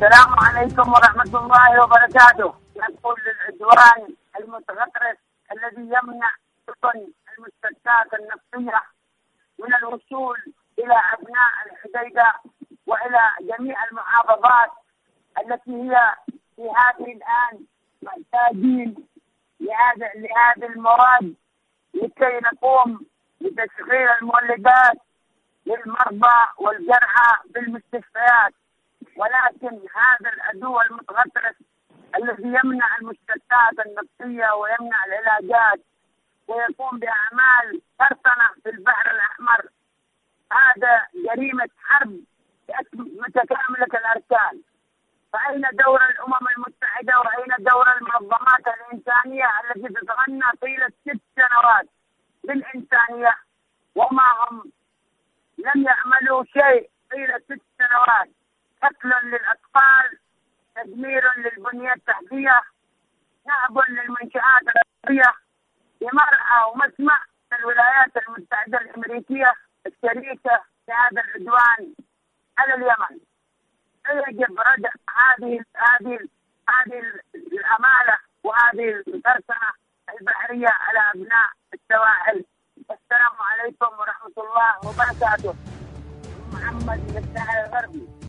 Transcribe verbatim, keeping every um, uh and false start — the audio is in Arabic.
السلام عليكم ورحمة الله وبركاته. نقول للعدوان المتغطرس الذي يمنع سفن المستشفيات النفطية من الوصول إلى أبناء الحديدة وإلى جميع المحافظات التي هي في هذه الآن محتاجين لهذا لهذه المواد لكي نقوم بتشغيل المولدات للمرضى والجرحى بالمستشفيات. ولكن هذا العدو المتغطرس الذي يمنع المستشفيات النفطية ويمنع العلاجات ويقوم بأعمال سرطنة في البحر الأحمر، هذا جريمة حرب متكاملة الأركان. فأين دور الأمم المتحدة وأين دور المنظمات الإنسانية التي تتغنى طيلة ست سنوات بالإنسانية وما هم لم يعملوا شيء طيلة ست سنوات؟ قتل للأطفال، تدمير للبنية التحتية، نهب للمنشآت الرياضية بمرأى ومسمع الولايات المتحدة الأمريكية الشريكة في هذا العدوان على اليمن. يجب ردع هذه هذه هذه العمالة وهذه السرطنة البحرية على أبناء السواحل. السلام عليكم ورحمة الله وبركاته. محمد من الساحل الغربي.